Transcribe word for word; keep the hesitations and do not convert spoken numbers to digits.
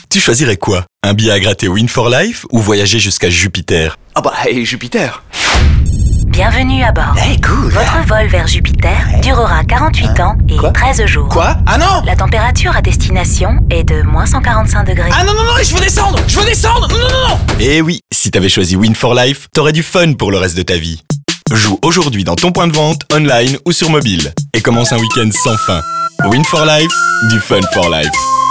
Tu choisirais quoi? Un billet à gratter Win for Life ou voyager jusqu'à Jupiter? Ah bah, et Jupiter. Bienvenue à bord. Eh, cool. Votre vol vers Jupiter durera quarante-huit ans et Quoi treize jours. Quoi? Ah non! La température à destination est de moins cent quarante-cinq degrés. Ah non, non, non, je veux descendre! Je veux descendre! Non, non, non, non! Eh oui, si t'avais choisi Win for Life, t'aurais du fun pour le reste de ta vie. Joue aujourd'hui dans ton point de vente, online ou sur mobile. Et commence un week-end sans fin. Win for Life, du fun for life.